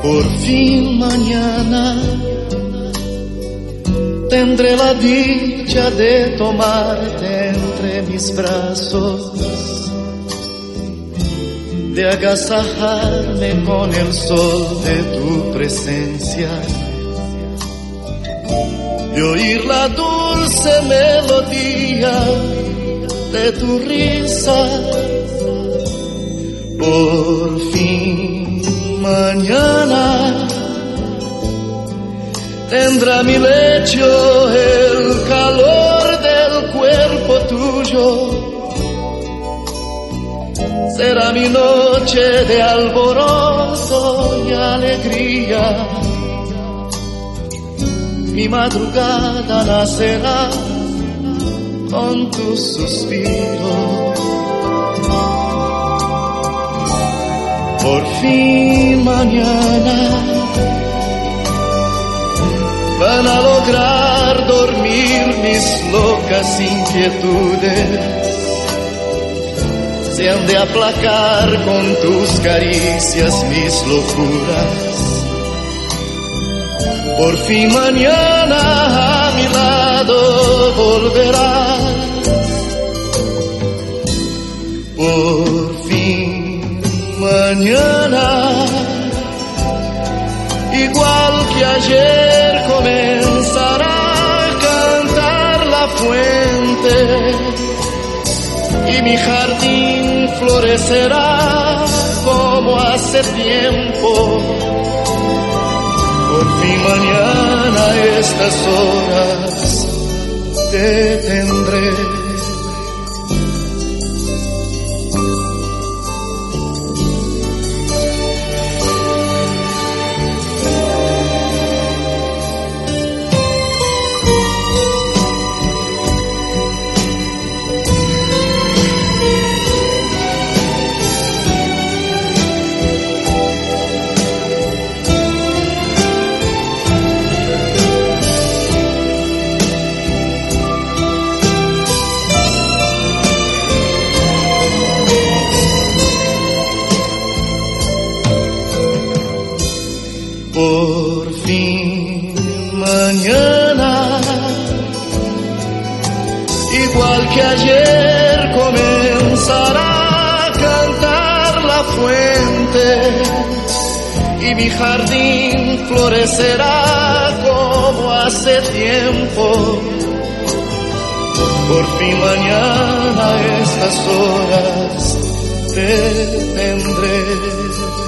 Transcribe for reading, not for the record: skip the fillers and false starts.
Por fin mañana tendré la dicha de tomarte entre mis brazos, de agasajarme con el sol de tu presencia, de oír la dulce melodía de tu risa. Por fin mañana tendrá mi lecho el calor del cuerpo tuyo. Será mi noche de alborozo y alegría. Mi madrugada nacerá con tus suspiros. Por fin mañana van a lograr dormir mis locas inquietudes, se han de aplacar con tus caricias mis locuras. Por fin mañana a mi lado volverás. Por fin mañana, igual que ayer, comenzará a cantar la fuente y mi jardín florecerá como hace tiempo. Por fin mañana a estas horas te tendré. Por fin mañana, igual que ayer, comenzará a cantar la fuente y mi jardín florecerá como hace tiempo. Por fin mañana a estas horas te tendré.